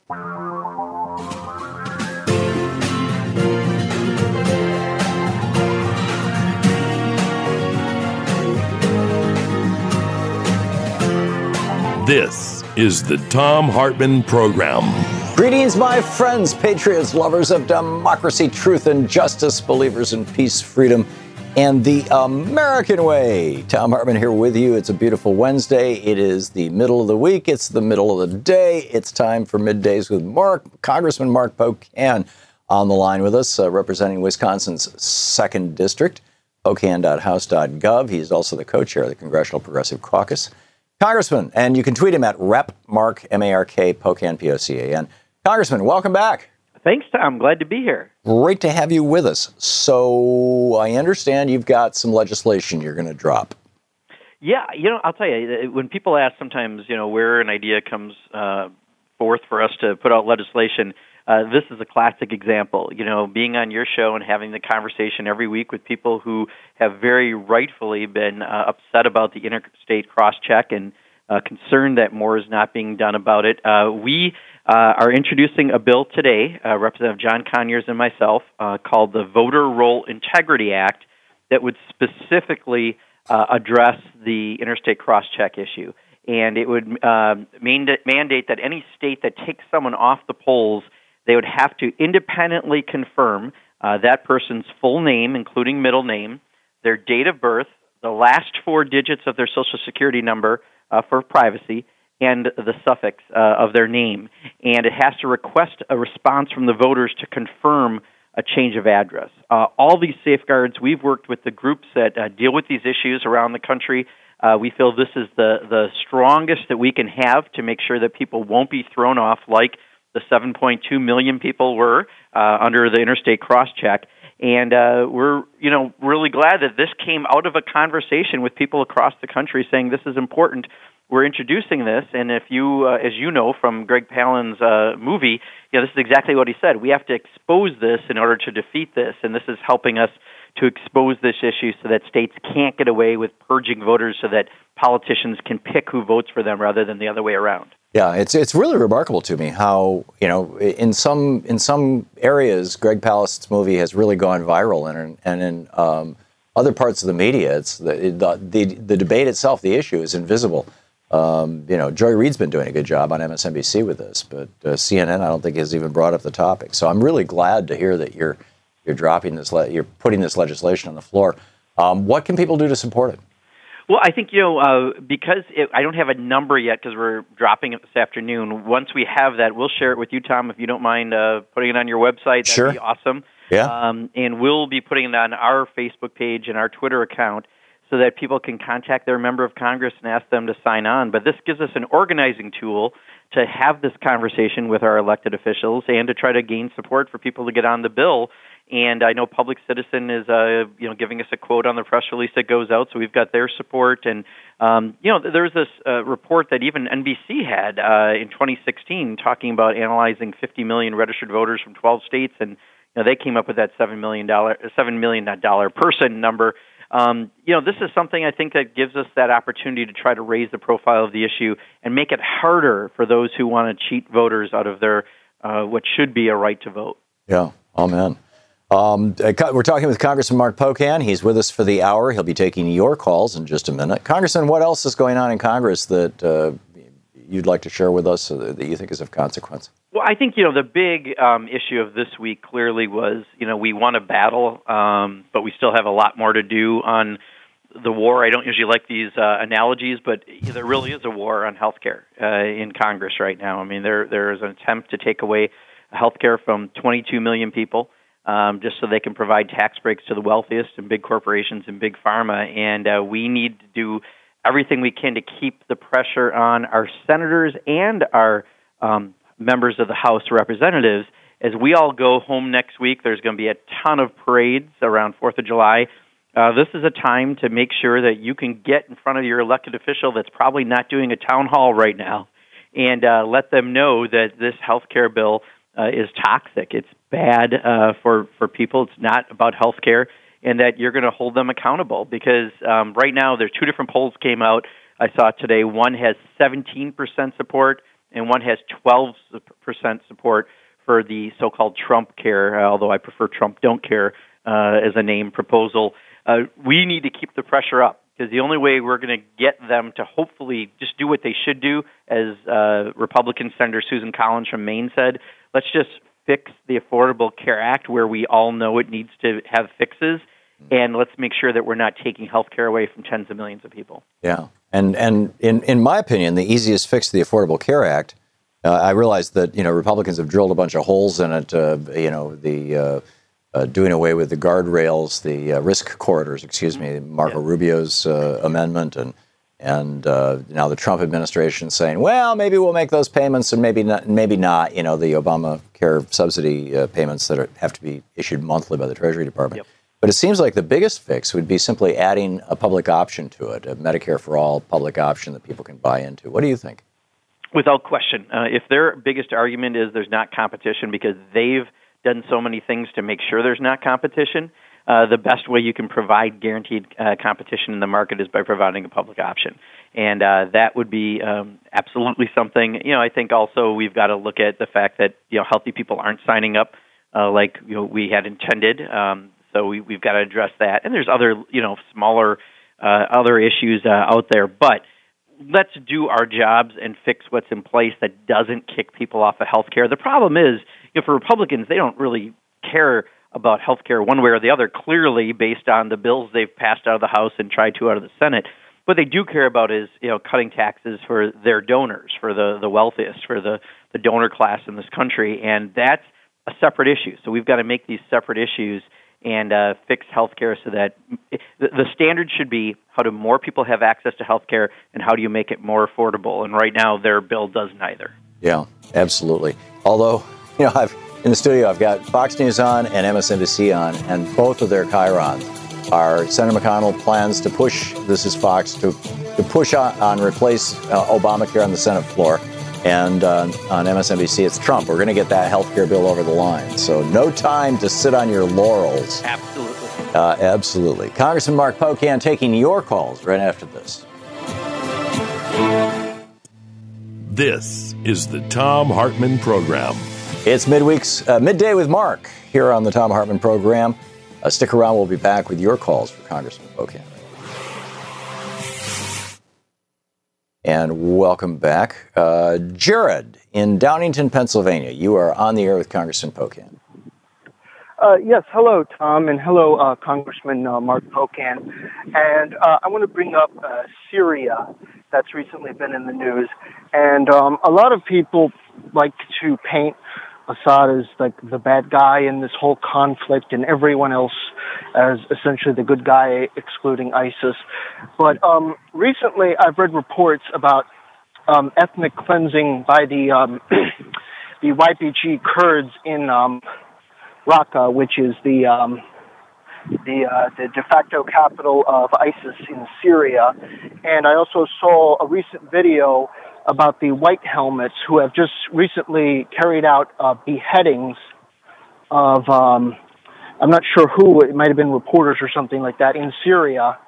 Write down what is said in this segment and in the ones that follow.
This is the Thom Hartmann Program. Greetings, my friends, patriots, lovers of democracy, truth, and justice, believers in peace, freedom, and the American way. Thom Hartmann here with you. It's a beautiful Wednesday. It is the middle of the week. It's the middle of the day. It's time for Middays with Congressman Mark Pocan on the line with us, representing Wisconsin's 2nd District, pocan.house.gov. He's also the co-chair of the Congressional Progressive Caucus. Congressman, and you can tweet him at Rep. Mark, M-A-R-K, Pocan, P-O-C-A-N. Congressman, welcome back. Thanks, Tom. Glad to be here. Great to have you with us. So I understand you've got some legislation you're going to drop. Yeah, I'll tell you, when people ask sometimes, where an idea comes forth for us to put out legislation, this is a classic example. Being on your show and having the conversation every week with people who have very rightfully been upset about the interstate cross-check and concerned that more is not being done about it. We are introducing a bill today, Representative John Conyers and myself, called the Voter Roll Integrity Act that would specifically address the interstate cross-check issue. And it would mandate that any state that takes someone off the polls, they would have to independently confirm that person's full name, including middle name, their date of birth, the last 4 digits of their Social Security number for privacy, and the suffix of their name. And it has to request a response from the voters to confirm a change of address. All these safeguards, we've worked with the groups that deal with these issues around the country. We feel this is the strongest that we can have to make sure that people won't be thrown off like the 7.2 million people were under the interstate cross-check. And we're, really glad that this came out of a conversation with people across the country saying this is important. We're introducing this, and if you, as you know from Greg Palin's movie, this is exactly what he said. We have to expose this in order to defeat this, and this is helping us to expose this issue so that states can't get away with purging voters so that politicians can pick who votes for them rather than the other way around. Yeah, it's really remarkable to me how, in some areas, Greg Palin's movie has really gone viral, and in other parts of the media, it's the debate itself, the issue is invisible. Joy Reid's been doing a good job on MSNBC with this, but CNN, I don't think, has even brought up the topic. So I'm really glad to hear that you're dropping this, you're putting this legislation on the floor. What can people do to support it? Well, I think, because I don't have a number yet because we're dropping it this afternoon. Once we have that, we'll share it with you, Tom, if you don't mind putting it on your website. Sure. That'd be awesome. Yeah. And we'll be putting it on our Facebook page and our Twitter account so that people can contact their member of Congress and ask them to sign on. But this gives us an organizing tool to have this conversation with our elected officials and to try to gain support for people to get on the bill. And I know Public Citizen is, giving us a quote on the press release that goes out, so we've got their support. And, there's this report that even NBC had in 2016 talking about analyzing 50 million registered voters from 12 states, and they came up with that $7 million person number. This is something I think that gives us that opportunity to try to raise the profile of the issue and make it harder for those who want to cheat voters out of their what should be a right to vote. Yeah, amen. We're talking with Congressman Mark Pocan. He's with us for the hour. He'll be taking your calls in just a minute. Congressman, what else is going on in Congress that you'd like to share with us that you think is of consequence? Well, I think, the big issue of this week clearly was, we won a battle, but we still have a lot more to do on the war. I don't usually like these analogies, but there really is a war on health care in Congress right now. I mean, there is an attempt to take away health care from 22 million people. Just so they can provide tax breaks to the wealthiest and big corporations and big pharma. And we need to do everything we can to keep the pressure on our senators and our members of the House of Representatives. As we all go home next week, there's going to be a ton of parades around 4th of July. This is a time to make sure that you can get in front of your elected official that's probably not doing a town hall right now and let them know that this health care bill is toxic. It's bad for people. It's not about health care, and that you're going to hold them accountable because right now there are 2 different polls came out I saw today. One has 17% support, and one has 12% support for the so-called Trump Care, although I prefer Trump Don't Care as a name proposal. We need to keep the pressure up, because the only way we're going to get them to hopefully just do what they should do, as Republican Senator Susan Collins from Maine said, let's just fix the Affordable Care Act where we all know it needs to have fixes, and let's make sure that we're not taking health care away from tens of millions of people. Yeah, and in my opinion, the easiest fix to the Affordable Care Act, I realize that, Republicans have drilled a bunch of holes in it, doing away with the guardrails, the risk corridors, Marco Rubio's amendment, and now the Trump administration saying, well, maybe we'll make those payments and maybe not, the Obamacare subsidy payments that have to be issued monthly by the Treasury Department. Yep. But it seems like the biggest fix would be simply adding a public option to it, a Medicare for All public option that people can buy into. What do you think? Without question. If their biggest argument is there's not competition because they've done so many things to make sure there's not competition, the best way you can provide guaranteed competition in the market is by providing a public option. And that would be absolutely something. I think also we've got to look at the fact that, healthy people aren't signing up like we had intended. So we've got to address that. And there's other, smaller other issues out there. But let's do our jobs and fix what's in place that doesn't kick people off of health care. The problem is, for Republicans, they don't really care about health care one way or the other, clearly based on the bills they've passed out of the House and tried to out of the Senate. What they do care about is, cutting taxes for their donors, for the wealthiest, for the donor class in this country, and that's a separate issue. So we've got to make these separate issues and fix health care so that the standard should be, how do more people have access to health care, and how do you make it more affordable? And right now, their bill does neither. Yeah, absolutely. Although, in the studio, I've got Fox News on and MSNBC on, and both of their chyrons are Senator McConnell plans to push, this is Fox, to push on replace Obamacare on the Senate floor. And on MSNBC, it's Trump. We're going to get that health care bill over the line. So no time to sit on your laurels. Absolutely. Absolutely. Congressman Mark Pocan taking your calls right after this. This is the Thom Hartmann Program. It's Midday with Mark here on the Thom Hartmann Program. Stick around. We'll be back with your calls for Congressman Pocan. And welcome back. Jared in Downingtown, Pennsylvania. You are on the air with Congressman Pocan. Yes, hello, Tom, and hello, Congressman Mark Pocan. And I want to bring up Syria, that's recently been in the news. And a lot of people like to paint Assad as like the bad guy in this whole conflict, and everyone else as essentially the good guy, excluding ISIS. But recently, I've read reports about ethnic cleansing by the the YPG Kurds in Raqqa, which is the de facto capital of ISIS in Syria. And I also saw a recent video about the White Helmets, who have just recently carried out beheadings of, I'm not sure who, it might have been reporters or something like that, in Syria.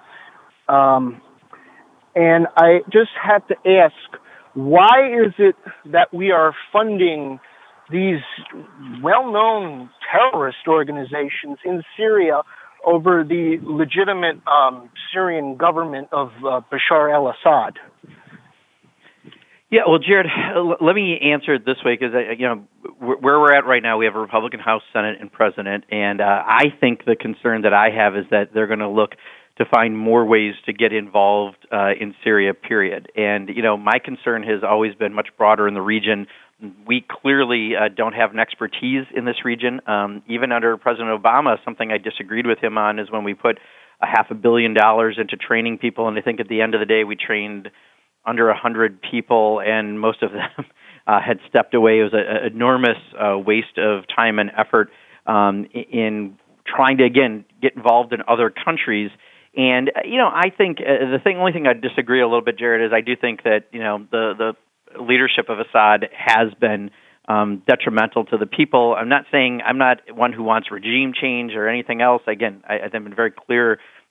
And I just had to ask, why is it that we are funding these well-known terrorist organizations in Syria over the legitimate Syrian government of Bashar al-Assad? Yeah, well, Jared, let me answer it this way, because where we're at right now, we have a Republican House, Senate, and President, and I think the concern that I have is that they're going to look to find more ways to get involved in Syria, period. And, my concern has always been much broader in the region. We clearly don't have an expertise in this region. Even under President Obama, something I disagreed with him on is when we put $500 million into training people, and I think at the end of the day, we trained under 100 people, and most of them had stepped away. It was an enormous waste of time and effort in trying to, again, get involved in other countries. And, I think only thing I disagree a little bit, Jared, is I do think that, the leadership of Assad has been detrimental to the people. I'm not saying I'm not one who wants regime change or anything else. Again, I've been very clear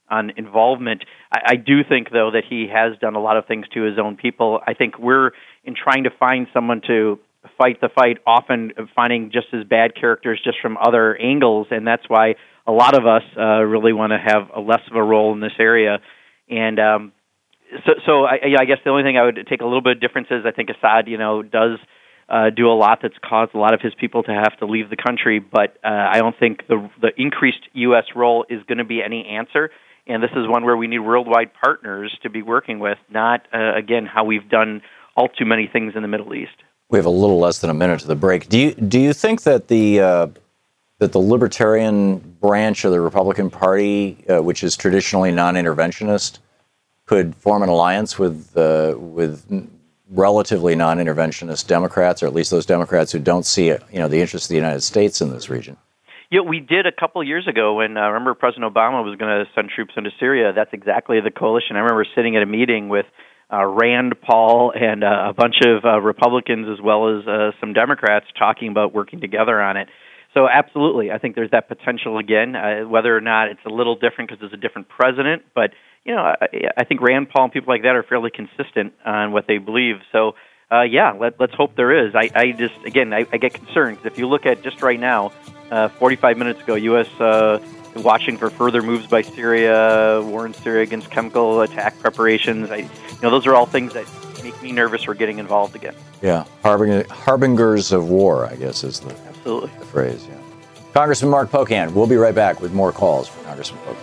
on involvement. I do think, though, that he has done a lot of things to his own people. I think we're in trying to find someone to fight the fight, often finding just as bad characters just from other angles, and that's why a lot of us really want to have a less of a role in this area. And so I guess the only thing I would take a little bit of difference is I think Assad, does do a lot that's caused a lot of his people to have to leave the country, but I don't think the increased U.S. role is going to be any answer. And this is one where we need worldwide partners to be working with, not, again, how we've done all too many things in the Middle East. We have a little less than a minute to the break. Do you think that the Libertarian branch of the Republican Party, which is traditionally non-interventionist, could form an alliance with relatively non-interventionist Democrats, or at least those Democrats who don't see the interest of the United States in this region? We did a couple of years ago when, remember, President Obama was going to send troops into Syria. That's exactly the coalition. I remember sitting at a meeting with Rand Paul and a bunch of Republicans as well as some Democrats talking about working together on it. So absolutely, I think there's that potential again, whether or not it's a little different because there's a different president. But, I think Rand Paul and people like that are fairly consistent on what they believe. So, let's hope there is. I get concerned because if you look at just right now, 45 minutes ago, U.S. Watching for further moves by Syria, war in Syria against chemical attack preparations. Those are all things that make me nervous we're getting involved again. Yeah, harbingers of war, I guess is the phrase. Yeah. Congressman Mark Pocan, we'll be right back with more calls for Congressman Pocan.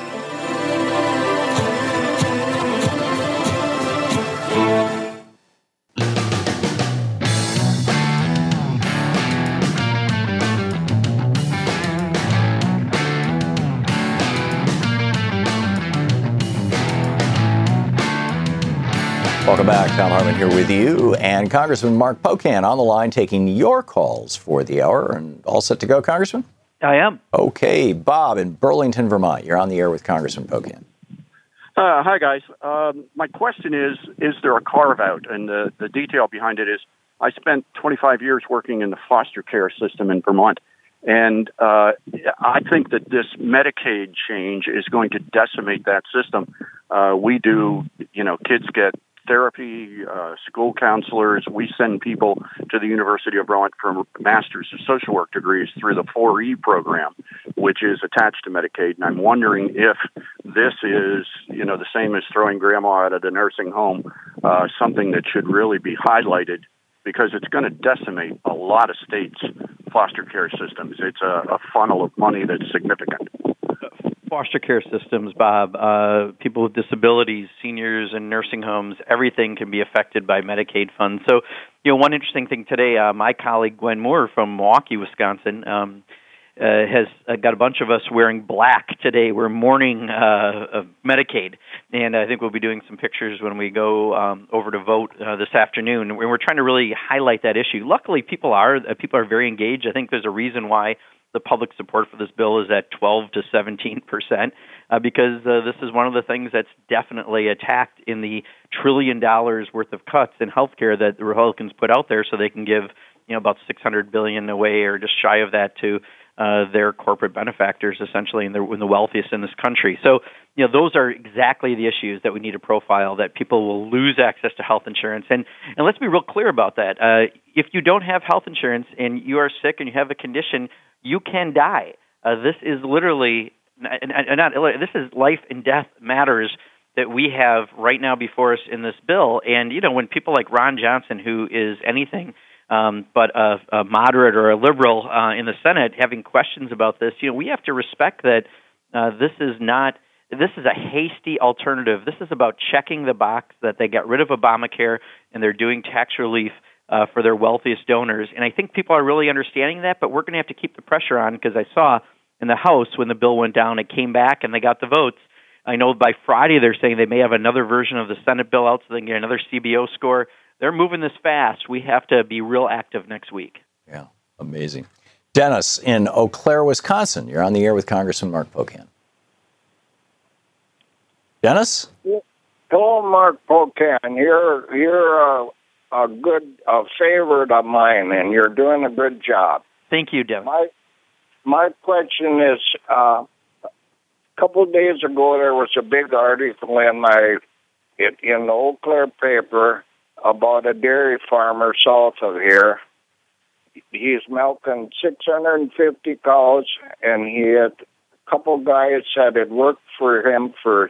Welcome back. Thom Hartmann here with you, and Congressman Mark Pocan on the line taking your calls for the hour. And all set to go, Congressman? I am. Okay. Bob in Burlington, Vermont. You're on the air with Congressman Pocan. Hi, guys. My question is there a carve-out? And the detail behind it is I spent 25 years working in the foster care system in Vermont, and I think that this Medicaid change is going to decimate that system. Kids get therapy, school counselors. We send people to the University of Vermont for Masters of Social Work degrees through the 4E program, which is attached to Medicaid. And I'm wondering if this is, the same as throwing grandma out of the nursing home, something that should really be highlighted because it's going to decimate a lot of states' foster care systems. It's a funnel of money that's significant. Foster care systems, Bob, people with disabilities, seniors in nursing homes, everything can be affected by Medicaid funds. So, one interesting thing today, my colleague Gwen Moore from Milwaukee, Wisconsin, has got a bunch of us wearing black today. We're mourning Medicaid, and I think we'll be doing some pictures when we go over to vote this afternoon. And we're trying to really highlight that issue. Luckily, people are very engaged. I think there's a reason why the public support for this bill is at 12 to 17%, because this is one of the things that's definitely attacked in the $1 trillion worth of cuts in healthcare that the Republicans put out there, so they can give about $600 billion away or just shy of that to their corporate benefactors, essentially, and the wealthiest in this country. So, those are exactly the issues that we need to profile, that people will lose access to health insurance. And let's be real clear about that. If you don't have health insurance and you are sick and you have a condition, you can die. This is literally, this is life and death matters that we have right now before us in this bill. And, when people like Ron Johnson, who is anything but a moderate or a liberal in the Senate, having questions about this, we have to respect that this is a hasty alternative. This is about checking the box that they got rid of Obamacare and they're doing tax relief for their wealthiest donors. And I think people are really understanding that, but we're going to have to keep the pressure on, because I saw in the House when the bill went down, it came back and they got the votes. I know by Friday they're saying they may have another version of the Senate bill out so they can get another CBO score. They're moving this fast. We have to be real active next week. Yeah, amazing. Dennis in Eau Claire, Wisconsin. You're on the air with Congressman Mark Pocan. Dennis? Hello, Mark Pocan. You're a favorite of mine, and you're doing a good job. Thank you, Dennis. My question is, couple of days ago, there was a big article in the Eau Claire paper about a dairy farmer south of here. He's milking 650 cows, and he had a couple guys that had worked for him for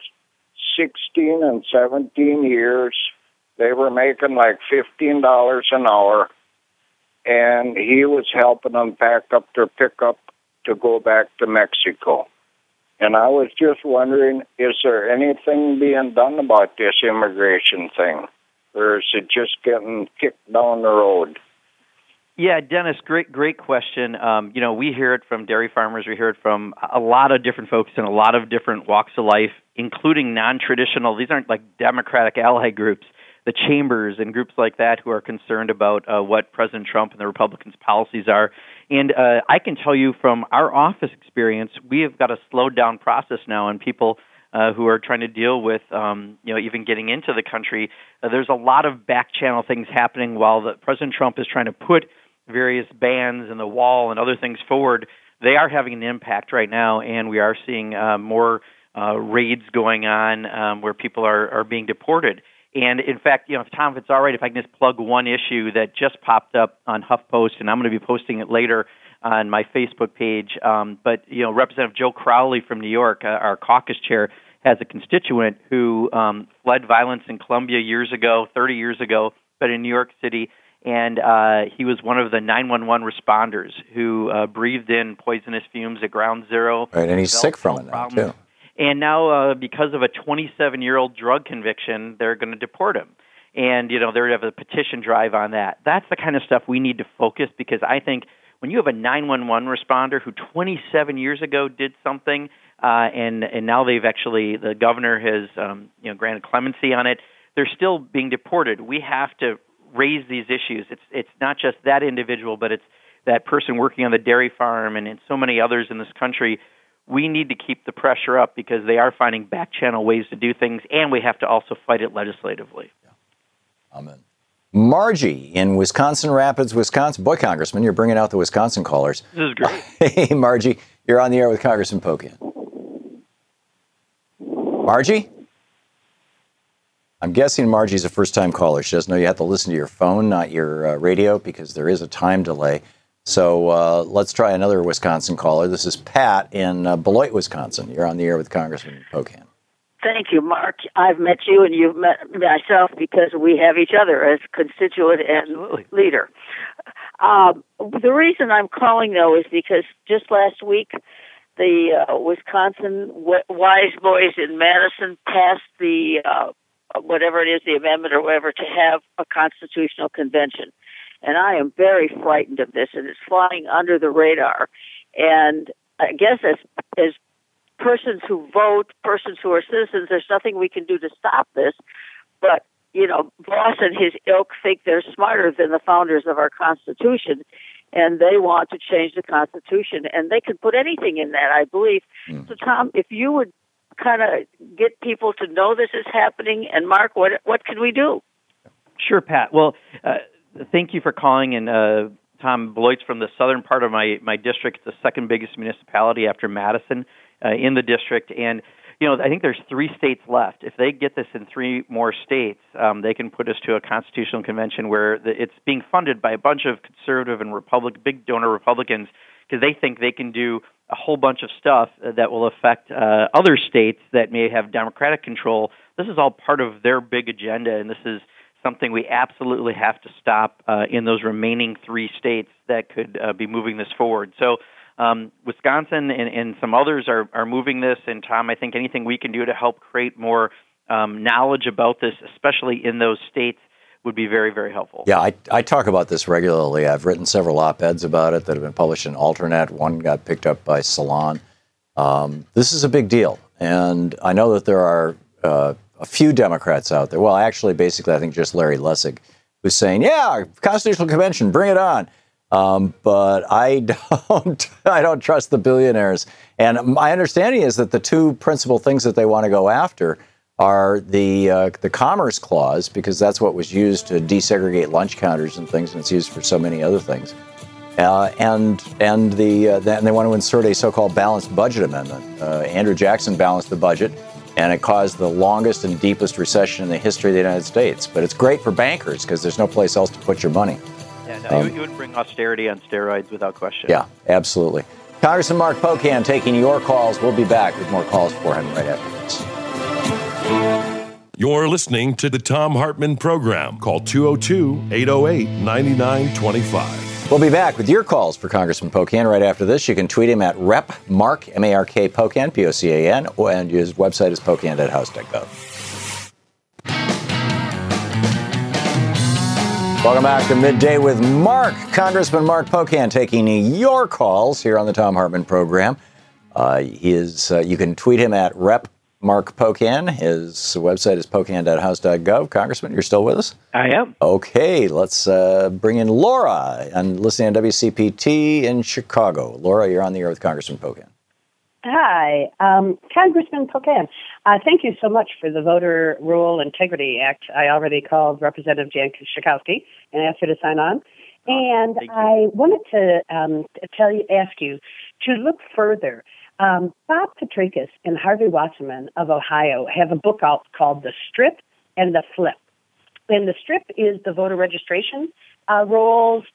16 and 17 years. They were making like $15 an hour, and he was helping them pack up their pickup to go back to Mexico. And I was just wondering, is there anything being done about this immigration thing? Or is it just getting kicked down the road? Yeah, Dennis, great question. We hear it from dairy farmers. We hear it from a lot of different folks in a lot of different walks of life, including non-traditional. These aren't like Democratic ally groups, the chambers and groups like that who are concerned about what President Trump and the Republicans' policies are. And I can tell you from our office experience, we have got a slowed down process now, and people who are trying to deal with, even getting into the country, there's a lot of back channel things happening while President Trump is trying to put various bans and the wall and other things forward. They are having an impact right now, and we are seeing more raids going on where people are being deported. And in fact, Tom, if it's all right, if I can just plug one issue that just popped up on HuffPost, and I'm going to be posting it later on my Facebook page. But Representative Joe Crowley from New York, our caucus chair, has a constituent who fled violence in Colombia 30 years ago, but in New York City. And he was one of the 911 responders who breathed in poisonous fumes at Ground Zero. Right, and he's sick from it now, too. And now, because of a 27-year-old drug conviction, they're going to deport him. And, they have a petition drive on that. That's the kind of stuff we need to focus, because I think when you have a 911 responder who 27 years ago did something, and now the governor has, granted clemency on it, they're still being deported. We have to raise these issues. It's not just that individual, but it's that person working on the dairy farm and so many others in this country. We need to keep the pressure up because they are finding back channel ways to do things, and we have to also fight it legislatively. Yeah. Amen. Margie in Wisconsin Rapids, Wisconsin. Boy, Congressman, you're bringing out the Wisconsin callers. This is great. Hey, Margie, you're on the air with Congressman Pocan. Margie? I'm guessing Margie's a first-time caller. She doesn't know you have to listen to your phone, not your radio, because there is a time delay. So let's try another Wisconsin caller. This is Pat in Beloit, Wisconsin. You're on the air with Congressman Pocan. Thank you, Mark. I've met you and you've met myself because we have each other as constituent and leader. The reason I'm calling, though, is because just last week, the Wisconsin Wise Boys in Madison passed the, whatever it is, the amendment or whatever, to have a constitutional convention. And I am very frightened of this, and it's flying under the radar. And I guess as persons who vote, persons who are citizens, there's nothing we can do to stop this. But, Voss and his ilk think they're smarter than the founders of our Constitution, and they want to change the Constitution. And they can put anything in that, I believe. So, Tom, if you would kind of get people to know this is happening, and Mark, what can we do? Sure, Pat. Well, thank you for calling, and Tom, Beloit's from the southern part of my district, the second biggest municipality after Madison in the district, and I think there's 3 states left. If they get this in 3 more states, they can put us to a constitutional convention where it's being funded by a bunch of conservative and big donor Republicans, because they think they can do a whole bunch of stuff that will affect other states that may have Democratic control. This is all part of their big agenda, and this is something we absolutely have to stop in those remaining 3 states that could be moving this forward. So Wisconsin and some others are moving this, and Tom, I think anything we can do to help create more knowledge about this, especially in those states, would be very, very helpful. Yeah, I talk about this regularly. I've written several op-eds about it that have been published in Alternet. One got picked up by Salon. This is a big deal, and I know that there are a few Democrats out there. Well, actually, basically, I think just Larry Lessig, who's saying, "Yeah, Constitutional Convention, bring it on." But I don't trust the billionaires. And my understanding is that the 2 principal things that they want to go after are the Commerce Clause, because that's what was used to desegregate lunch counters and things, and it's used for so many other things. and they want to insert a so-called balanced budget amendment. Andrew Jackson balanced the budget, and it caused the longest and deepest recession in the history of the United States. But it's great for bankers because there's no place else to put your money. Yeah, no, you would bring austerity on steroids without question. Yeah, absolutely. Congressman Mark Pocan taking your calls. We'll be back with more calls for him right after this. You're listening to the Thom Hartmann Program. Call 202-808-9925. We'll be back with your calls for Congressman Pocan right after this. You can tweet him at Rep Mark, M-A-R-K, Pocan, P-O-C-A-N, and his website is pocan.house.gov. Welcome back to Midday with Mark. Congressman Mark Pocan taking your calls here on the Thom Hartmann Program. You can tweet him at Rep Mark Pocan. His website is pocan.house.gov. Congressman, you're still with us? I am. Okay, let's bring in Laura and listening on WCPT in Chicago. Laura, you're on the air with Congressman Pocan. Hi, Congressman Pocan. Thank you so much for the Voter Rule Integrity Act. I already called Representative Jan Schakowsky and asked her to sign on. And I wanted to ask you to look further. Bob Petrikis and Harvey Wasserman of Ohio have a book out called The Strip and the Flip. And the strip is the voter registration rules,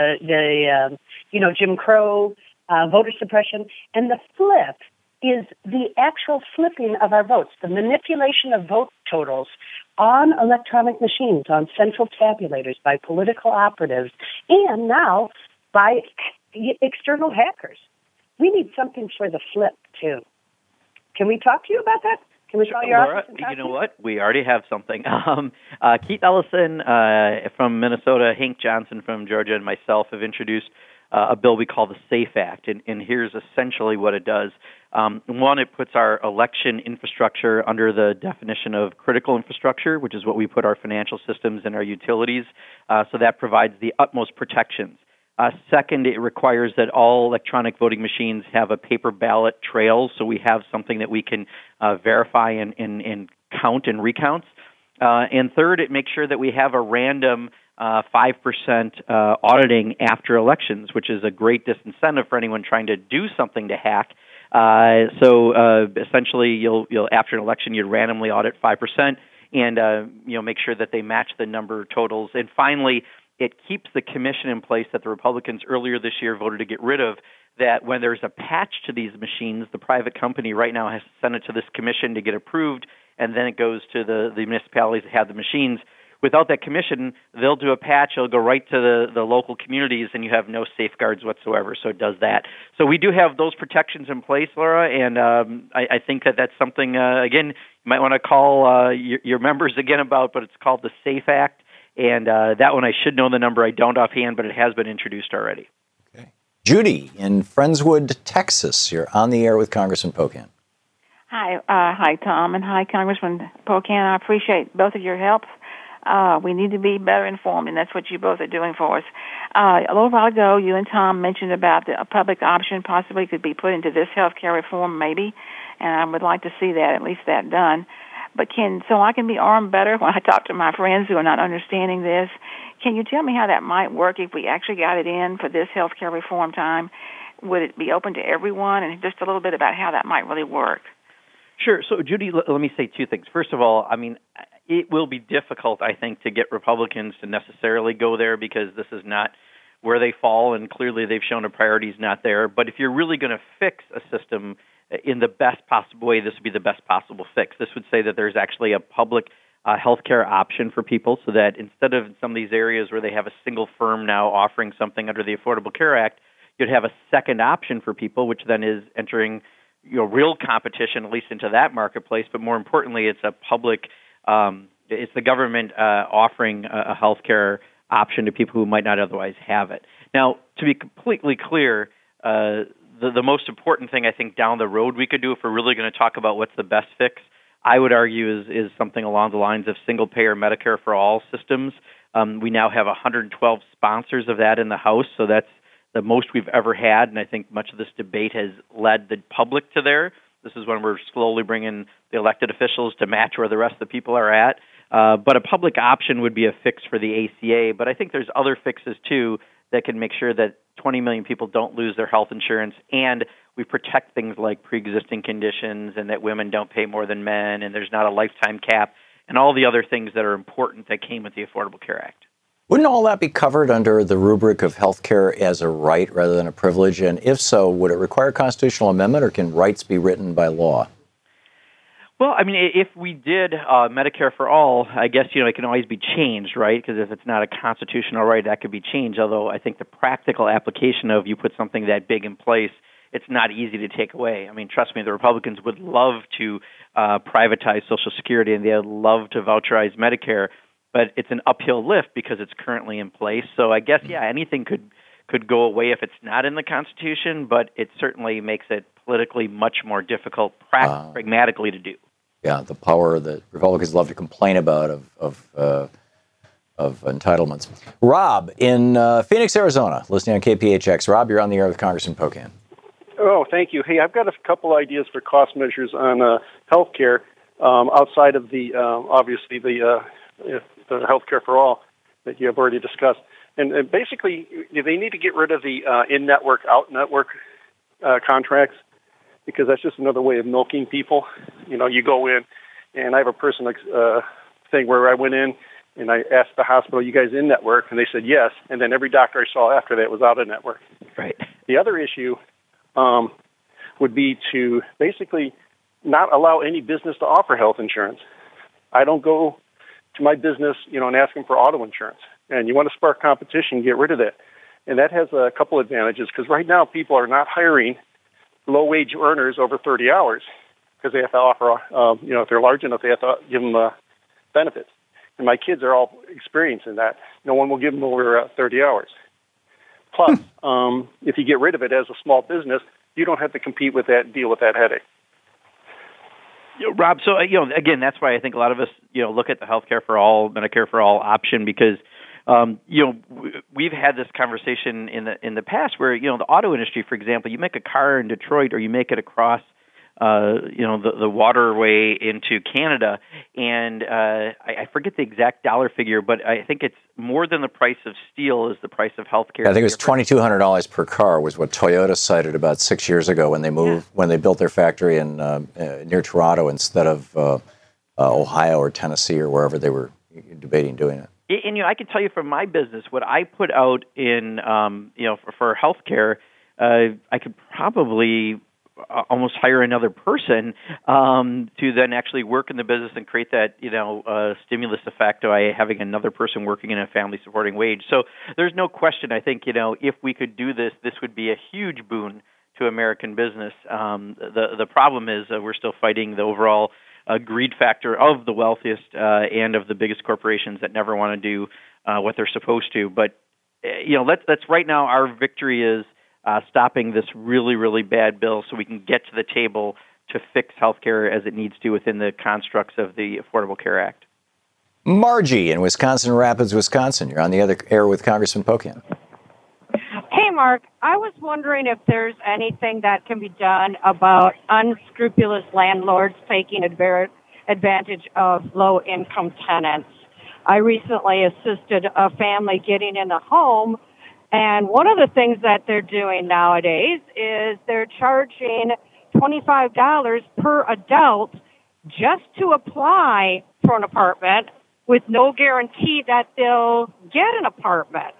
Jim Crow, voter suppression, and the flip is the actual flipping of our votes, the manipulation of vote totals on electronic machines, on central tabulators by political operatives, and now by external hackers. We need something for the flip, too. Can we talk to you about that? Can we call your office and talk you know what? We already have something. Keith Ellison from Minnesota, Hank Johnson from Georgia, and myself have introduced a bill we call the SAFE Act, and here's essentially what it does. One, it puts our election infrastructure under the definition of critical infrastructure, which is what we put our financial systems and our utilities, so that provides the utmost protections. Second, it requires that all electronic voting machines have a paper ballot trail, so we have something that we can verify and count and recounts. And third, it makes sure that we have a random 5% auditing after elections, which is a great disincentive for anyone trying to do something to hack. So essentially, you'll after an election, you randomly audit 5% and make sure that they match the number totals. And finally, it keeps the commission in place that the Republicans earlier this year voted to get rid of, that when there's a patch to these machines, the private company right now has to send it to this commission to get approved, and then it goes to the municipalities that have the machines. Without that commission, they'll do a patch, it'll go right to the local communities, and you have no safeguards whatsoever, so it does that. So we do have those protections in place, Laura, and I think that that's something, again, you might want to call your members again about, but it's called the SAFE Act. And that one I should know the number. I don't offhand, but it has been introduced already. Okay. Judy in Friendswood, Texas. You're on the air with Congressman Pocan. Hi, Tom, and hi, Congressman Pocan. I appreciate both of your helps. We need to be better informed, and that's what you both are doing for us. A little while ago, you and Tom mentioned about a public option possibly could be put into this health care reform, maybe, and I would like to see that, at least that done. But so I can be armed better when I talk to my friends who are not understanding this. Can you tell me how that might work if we actually got it in for this health care reform time? Would it be open to everyone? And just a little bit about how that might really work. Sure. So, Judy, let me say two things. First of all, I mean, it will be difficult, I think, to get Republicans to necessarily go there because this is not where they fall, and clearly they've shown a priority is not there. But if you're really going to fix a system in the best possible way, this would be the best possible fix. This would say that there's actually a public healthcare option for people, so that instead of in some of these areas where they have a single firm now offering something under the Affordable Care Act, you'd have a second option for people, which then is entering real competition, at least into that marketplace. But more importantly, it's a public, it's the government offering a healthcare option to people who might not otherwise have it. Now, to be completely clear, the most important thing I think down the road we could do if we're really going to talk about what's the best fix, I would argue is something along the lines of single-payer Medicare for all systems. We now have 112 sponsors of that in the House, so that's the most we've ever had, and I think much of this debate has led the public to there. This is when we're slowly bringing the elected officials to match where the rest of the people are at. But a public option would be a fix for the ACA, but I think there's other fixes, too, that can make sure that 20 million people don't lose their health insurance, and we protect things like pre-existing conditions and that women don't pay more than men, and there's not a lifetime cap, and all the other things that are important that came with the Affordable Care Act. Wouldn't all that be covered under the rubric of health care as a right rather than a privilege? And if so, would it require a constitutional amendment, or can rights be written by law? Well, I mean, if we did Medicare for all, I guess, it can always be changed, right? Because if it's not a constitutional right, that could be changed. Although I think the practical application of you put something that big in place, it's not easy to take away. I mean, trust me, the Republicans would love to privatize Social Security, and they'd love to voucherize Medicare, but it's an uphill lift because it's currently in place. So I guess, anything could go away if it's not in the Constitution, but it certainly makes it politically much more difficult pragmatically to do. Yeah, the power that Republicans love to complain about of entitlements. Rob in Phoenix, Arizona, listening on KPHX. Rob, you're on the air with Congressman Pocan. Oh, thank you. Hey, I've got a couple ideas for cost measures on health care outside of the, obviously, the health care for all that you have already discussed. And basically, they need to get rid of the in-network, out-network contracts, because that's just another way of milking people. You go in, and I have a personal thing where I went in and I asked the hospital, "You guys in network?" And they said yes. And then every doctor I saw after that was out of network. Right. The other issue would be to basically not allow any business to offer health insurance. I don't go to my business, and ask them for auto insurance. And you want to spark competition, get rid of that. And that has a couple advantages, because right now people are not hiring low-wage earners over 30 hours because they have to offer, if they're large enough, they have to give them benefits. And my kids are all experiencing that. No one will give them over 30 hours. Plus, if you get rid of it as a small business, you don't have to compete with that and deal with that headache. Rob, so, again, that's why I think a lot of us, look at the healthcare for all, Medicare for all option, because we've had this conversation in the past where, the auto industry, for example, you make a car in Detroit or you make it across, the waterway into Canada, and I forget the exact dollar figure, but I think it's more than the price of steel is the price of healthcare. I think it was $2,200 per car was what Toyota cited about 6 years ago when they built their factory in near Toronto instead of Ohio or Tennessee or wherever they were debating doing it. And I can tell you from my business, what I put out in for healthcare, I could probably almost hire another person to then actually work in the business and create that stimulus effect by having another person working in a family supporting wage. So there's no question. I think if we could do this, this would be a huge boon to American business. The problem is we're still fighting the overall greed factor of the wealthiest and of the biggest corporations that never want to do what they're supposed to. But let's right now our victory is stopping this really, really bad bill so we can get to the table to fix healthcare as it needs to within the constructs of the Affordable Care Act. Margie in Wisconsin Rapids, Wisconsin. You're on the other air with Congressman Pocan. Hey, Mark. I was wondering if there's anything that can be done about unscrupulous landlords taking advantage of low-income tenants. I recently assisted a family getting in a home, and one of the things that they're doing nowadays is they're charging $25 per adult just to apply for an apartment with no guarantee that they'll get an apartment.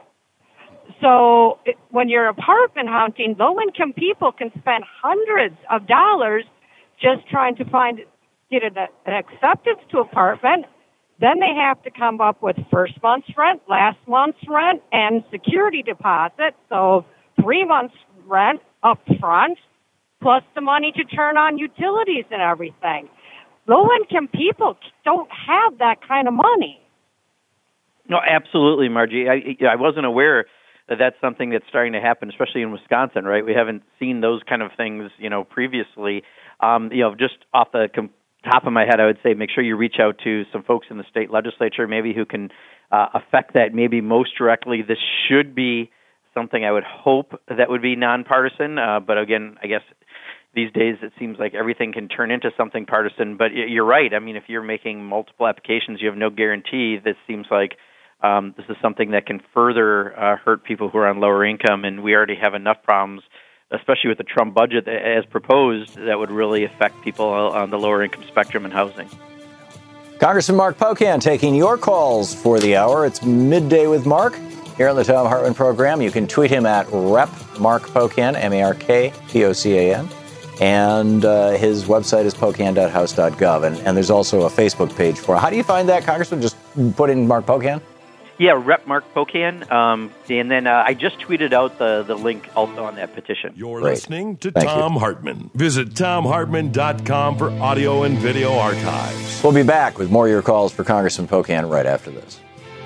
So when you're apartment hunting, low-income people can spend hundreds of dollars just trying to get an acceptance to apartment. Then they have to come up with first month's rent, last month's rent, and security deposit. So 3 months' rent up front, plus the money to turn on utilities and everything. Low-income people don't have that kind of money. No, absolutely, Margie. I wasn't aware that that's something that's starting to happen, especially in Wisconsin, right? We haven't seen those kind of things, previously. Just off the top of my head, I would say make sure you reach out to some folks in the state legislature, maybe who can affect that maybe most directly. This should be something I would hope that would be nonpartisan. But again, I guess these days it seems like everything can turn into something partisan. But you're right. I mean, if you're making multiple applications, you have no guarantee. This seems like this is something that can further hurt people who are on lower income, and we already have enough problems, especially with the Trump budget as proposed, that would really affect people on the lower income spectrum and housing. Congressman Mark Pocan taking your calls for the hour. It's Midday with Mark here on the Thom Hartmann program. You can tweet him at Rep. Mark Pocan, MarkPocan. And his website is pocan.house.gov. And there's also a Facebook page for it. How do you find that, Congressman? Just put in Mark Pocan? Yeah, Rep. Mark Pocan. And then I just tweeted out the link also on that petition. You're listening to Thom Hartmann. Visit ThomHartmann.com for audio and video archives. We'll be back with more of your calls for Congressman Pocan right after this.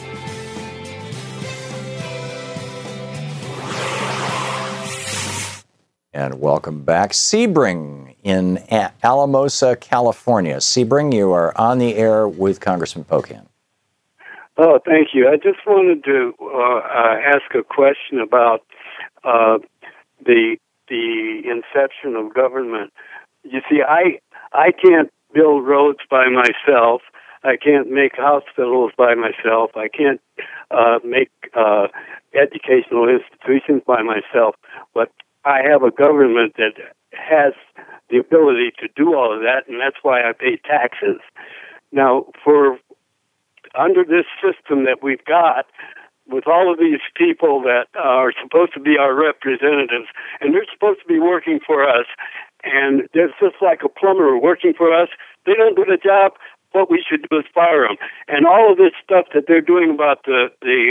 And welcome back. Sebring in Alamosa, California. Sebring, you are on the air with Congressman Pocan. Oh, thank you. I just wanted to ask a question about the inception of government. You see, I can't build roads by myself. I can't make hospitals by myself. I can't make educational institutions by myself. But I have a government that has the ability to do all of that, and that's why I pay taxes. Now, under this system that we've got, with all of these people that are supposed to be our representatives, and they're supposed to be working for us, and there's just like a plumber working for us. They don't do the job. What we should do is fire them. And all of this stuff that they're doing about the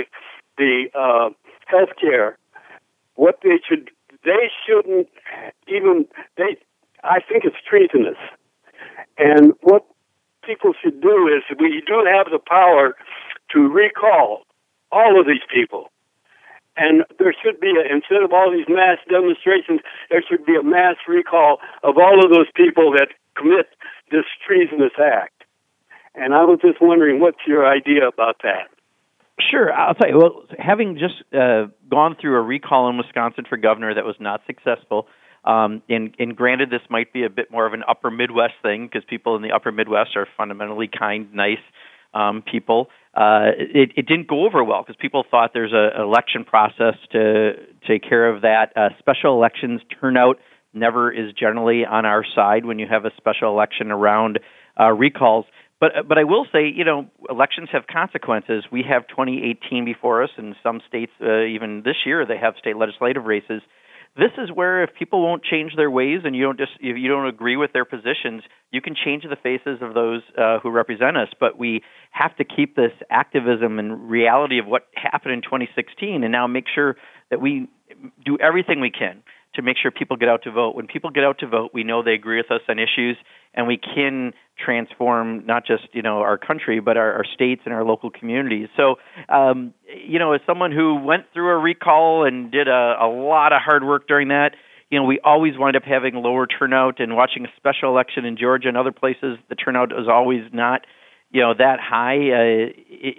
health care, what they shouldn't even, I think it's treasonous. And what people should do is, we do have the power to recall all of these people. And there should be, instead of all these mass demonstrations, there should be a mass recall of all of those people that commit this treasonous act. And I was just wondering, what's your idea about that? Sure. I'll tell you, well, having just gone through a recall in Wisconsin for governor that was not successful, and granted, this might be a bit more of an upper Midwest thing because people in the upper Midwest are fundamentally kind, nice people. It didn't go over well because people thought there's an election process to take care of that. Special elections turnout never is generally on our side when you have a special election around recalls. But I will say, elections have consequences. We have 2018 before us, and some states, even this year, they have state legislative races. This is where if people won't change their ways and if you don't agree with their positions, you can change the faces of those who represent us. But we have to keep this activism and reality of what happened in 2016 and now make sure that we do everything we can to make sure people get out to vote. When people get out to vote, we know they agree with us on issues, and we can transform not just our country, but our states and our local communities. So, as someone who went through a recall and did a lot of hard work during that, we always wind up having lower turnout. And watching a special election in Georgia and other places, the turnout is always not, that high.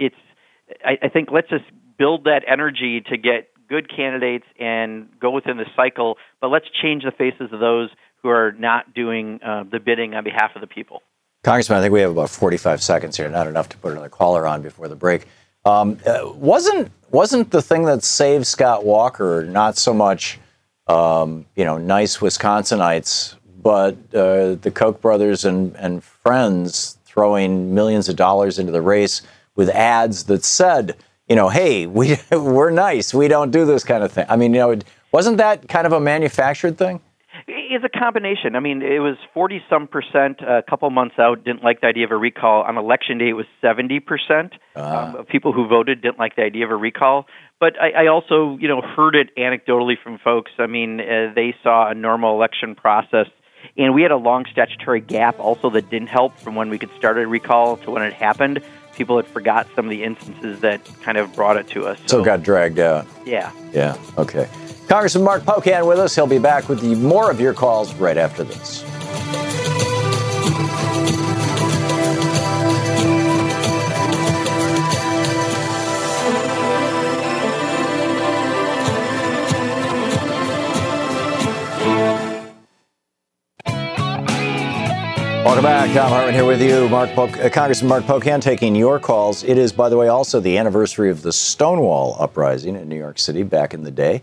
I think let's just build that energy to get good candidates and go within the cycle, but let's change the faces of those who are not doing the bidding on behalf of the people. Congressman, I think we have about 45 seconds here, not enough to put another caller on before the break. Wasn't the thing that saved Scott Walker not so much, nice Wisconsinites, but the Koch brothers and friends throwing millions of dollars into the race with ads that said, hey, we're nice. We don't do this kind of thing. I mean, wasn't that kind of a manufactured thing? It's a combination. I mean, it was 40-some% a couple months out didn't like the idea of a recall. On election day, it was 70% of people who voted didn't like the idea of a recall. But I also, heard it anecdotally from folks. I mean, they saw a normal election process. And we had a long statutory gap also that didn't help from when we could start a recall to when it happened. People had forgot some of the instances that kind of brought it to us. So it got dragged out. Yeah. Yeah, okay. Congressman Mark Pocan with us. He'll be back with more of your calls right after this. Welcome back. Thom Hartmann here with you. Congressman Mark Pocan taking your calls. It is, by the way, also the anniversary of the Stonewall Uprising in New York City back in the day.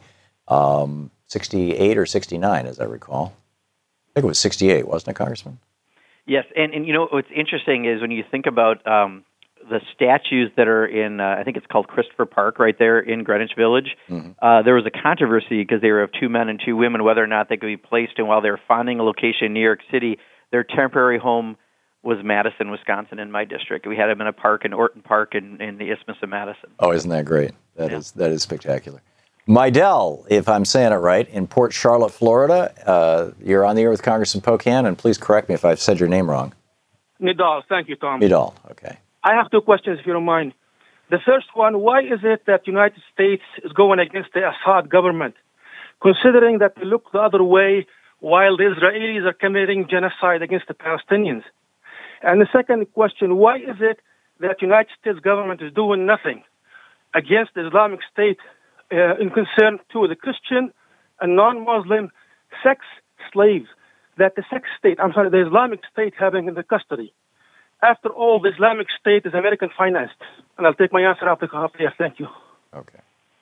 68 or 69, as I recall. I think it was 68, wasn't it, Congressman? Yes, and you know what's interesting is when you think about the statues that are in, I think it's called Christopher Park right there in Greenwich Village. There was a controversy because they were of 2 men and 2 women, whether or not they could be placed. And while they were finding a location in New York City, their temporary home was Madison, Wisconsin, in my district. We had them in a park in Orton Park in the Isthmus of Madison. Oh, isn't that great? That is spectacular. Mydell, if I'm saying it right, in Port Charlotte, Florida. You're on the air with Congressman Pocan, and please correct me if I've said your name wrong. Nidal, thank you, Tom. Nidal, okay. I have 2 questions, if you don't mind. The first one, why is it that the United States is going against the Assad government, considering that they look the other way while the Israelis are committing genocide against the Palestinians? And the second question, why is it that the United States government is doing nothing against the Islamic State in concern to the Christian and non-Muslim sex slaves that the Islamic State having in the custody? After all, the Islamic State is American financed. And I'll take my answer after here. Thank you. Okay.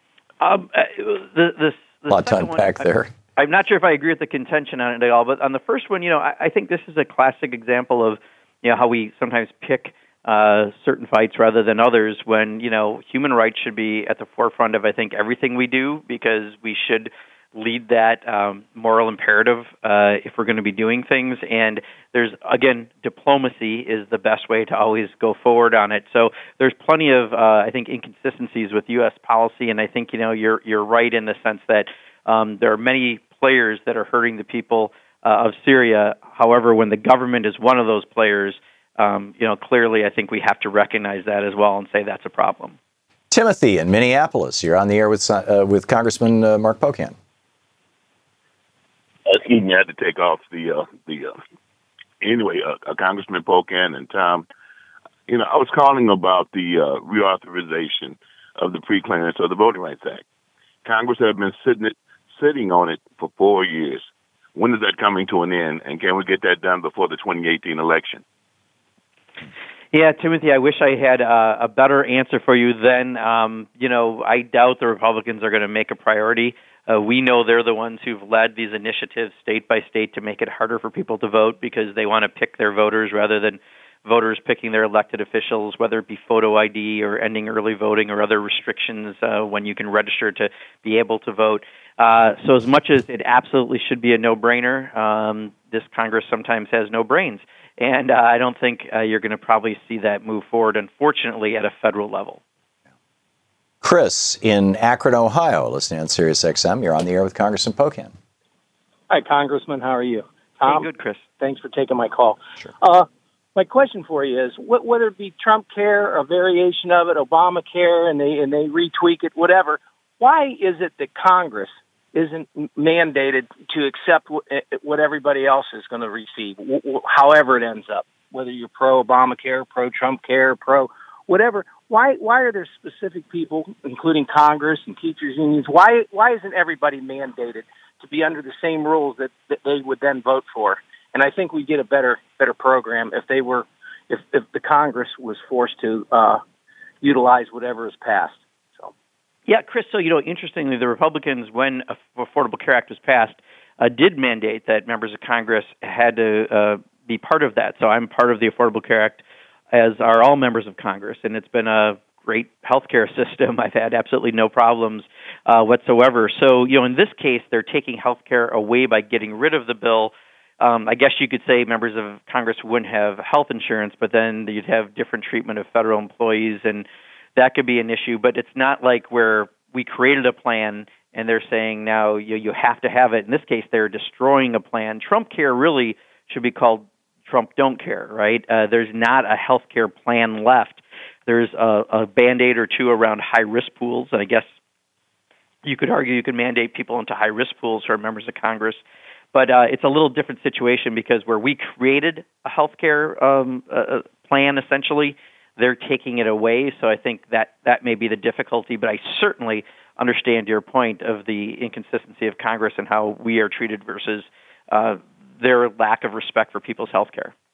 The a lot to unpack there. I'm not sure if I agree with the contention on it at all, but on the first one, I think this is a classic example of, how we sometimes pick certain fights rather than others when, human rights should be at the forefront of, I think, everything we do, because we should lead that moral imperative if we're going to be doing things. And there's, again, diplomacy is the best way to always go forward on it. So there's plenty of, I think, inconsistencies with U.S. policy, and I think, you're right in the sense that there are many players that are hurting the people of Syria. However, when the government is one of those players, clearly I think we have to recognize that as well and say that's a problem. Timothy in Minneapolis, you're on the air with Congressman Mark Pocan. Excuse me, I had to take off anyway, Congressman Pocan and Tom, I was calling about the reauthorization of the pre-clearance of the Voting Rights Act. Congress have been sitting on it for 4 years. When is that coming to an end, and can we get that done before the 2018 election? Yeah, Timothy, I wish I had a better answer for you then. I doubt the Republicans are going to make a priority. We know they're the ones who've led these initiatives state by state to make it harder for people to vote because they want to pick their voters rather than voters picking their elected officials, whether it be photo ID or ending early voting or other restrictions when you can register to be able to vote. So as much as it absolutely should be a no-brainer, this Congress sometimes has no brains. And I don't think you're going to probably see that move forward, unfortunately, at a federal level. Chris in Akron, Ohio, listening on Sirius XM. You're on the air with Congressman Pocan. Hi, Congressman. How are you? Tom? Hey, good, Chris. Thanks for taking my call. Sure. My question for you is, whether it be Trump Care, a variation of it, Obamacare, and they retweak it, whatever, why is it that Congress isn't mandated to accept what everybody else is going to receive, however it ends up, whether you're pro-Obamacare, pro-Trump Care, pro-whatever? Why are there specific people, including Congress and teachers' unions, why isn't everybody mandated to be under the same rules that they would then vote for? And I think we get a better program if the Congress was forced to utilize whatever is passed. So, yeah, Chris. So interestingly, the Republicans, when Affordable Care Act was passed, did mandate that members of Congress had to be part of that. So I'm part of the Affordable Care Act, as are all members of Congress, and it's been a great healthcare system. I've had absolutely no problems whatsoever. So in this case, they're taking healthcare away by getting rid of the bill. I guess you could say members of Congress wouldn't have health insurance, but then you'd have different treatment of federal employees, and that could be an issue. But it's not like where we created a plan and they're saying now you have to have it. In this case, they're destroying a plan. Trump Care really should be called Trump Don't Care, right? There's not a health care plan left. There's a Band-Aid or two around high-risk pools, and I guess you could argue you could mandate people into high-risk pools who are members of Congress. But it's a little different situation because where we created a health care plan, essentially, they're taking it away. So I think that may be the difficulty. But I certainly understand your point of the inconsistency of Congress and how we are treated versus their lack of respect for people's health care.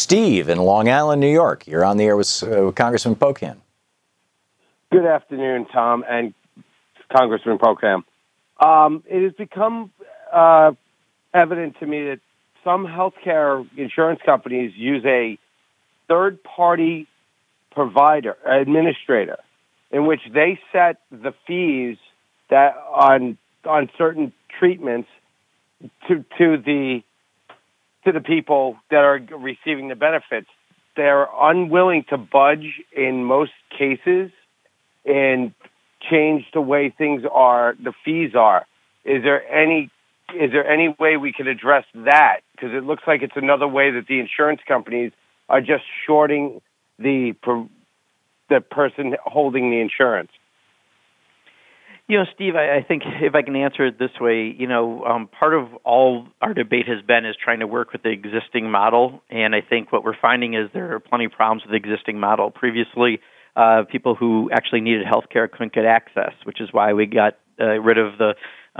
Steve in Long Island, New York. You're on the air with Congressman Pocan. Good afternoon, Tom and Congressman Pocan. It has become evident to me that some healthcare insurance companies use a third-party provider, administrator, in which they set the fees that on certain treatments to the people that are receiving the benefits. They're unwilling to budge in most cases and change the way things are, the fees are. Is there any way we could address that? Because it looks like it's another way that the insurance companies are just shorting the person holding the insurance. Steve, I think if I can answer it this way, part of all our debate has been is trying to work with the existing model, and I think what we're finding is there are plenty of problems with the existing model. Previously, people who actually needed health care couldn't get access, which is why we got rid of the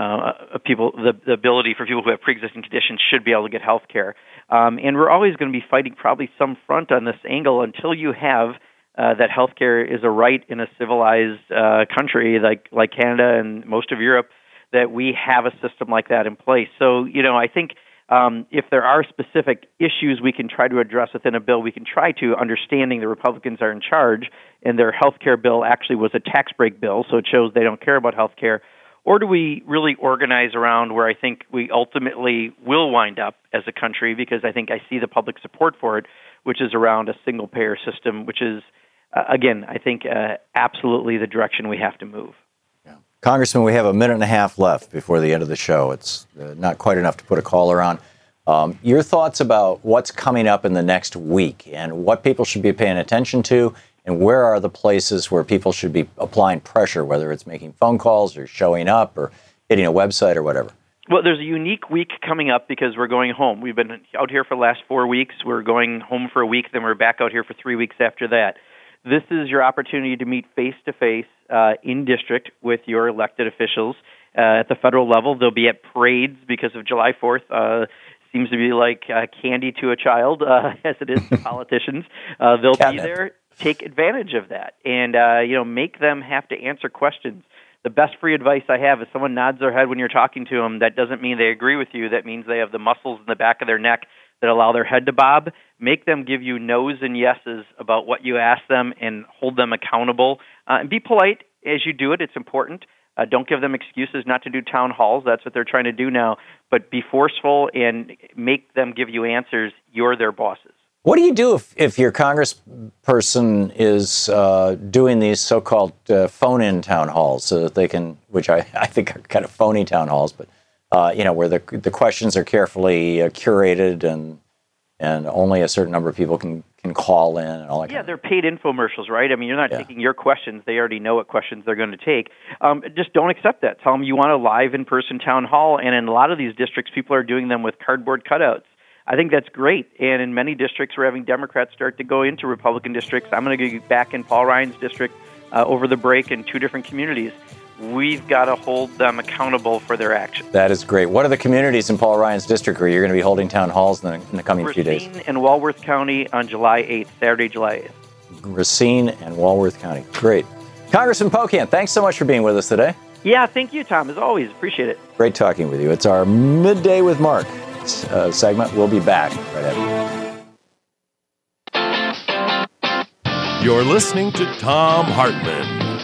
ability for people who have pre-existing conditions should be able to get health care. And we're always going to be fighting probably some front on this angle until you have that healthcare is a right in a civilized country like Canada and most of Europe, that we have a system like that in place. So, I think if there are specific issues we can try to address within a bill, we can try to, understanding the Republicans are in charge and their healthcare bill actually was a tax break bill, so it shows they don't care about healthcare. Or do we really organize around where I think we ultimately will wind up as a country, because I think I see the public support for it, which is around a single-payer system, which is, again, I think absolutely the direction we have to move. Yeah. Congressman, we have a minute and a half left before the end of the show. It's not quite enough to put a caller on. Your thoughts about what's coming up in the next week and what people should be paying attention to, and where are the places where people should be applying pressure, whether it's making phone calls or showing up or hitting a website or whatever? Well, there's a unique week coming up because we're going home. We've been out here for the last 4 weeks. We're going home for a week, then we're back out here for 3 weeks after that. This is your opportunity to meet face-to-face in district with your elected officials at the federal level. They'll be at parades because of July 4th. Seems to be like candy to a child, as it is to politicians. They'll be there. Take advantage of that and, make them have to answer questions. The best free advice I have is someone nods their head when you're talking to them. That doesn't mean they agree with you. That means they have the muscles in the back of their neck that allow their head to bob. Make them give you no's and yeses about what you ask them and hold them accountable. And be polite as you do it. It's important. Don't give them excuses not to do town halls. That's what they're trying to do now. But be forceful and make them give you answers. You're their bosses. What do you do if your congressperson is doing these so-called phone-in town halls so that they can, which I think are kind of phony town halls, but where the questions are carefully curated and only a certain number of people can call in and all that. Yeah, they're paid infomercials, right? I mean, you're not taking your questions. They already know what questions they're going to take. Just don't accept that. Tell them you want a live in-person town hall, and in a lot of these districts, people are doing them with cardboard cutouts. I think that's great. And in many districts, we're having Democrats start to go into Republican districts. I'm going to go back in Paul Ryan's district over the break in 2 different communities. We've got to hold them accountable for their actions. That is great. What are the communities in Paul Ryan's district where you're going to be holding town halls in the coming few days? Racine and Walworth County on July 8th, Saturday, July 8th. Racine and Walworth County. Great. Congressman Pocan, thanks so much for being with us today. Yeah, thank you, Tom, as always. Appreciate it. Great talking with you. It's our Midday with Mark segment. We'll be back right after. You're listening to Thom Hartmann.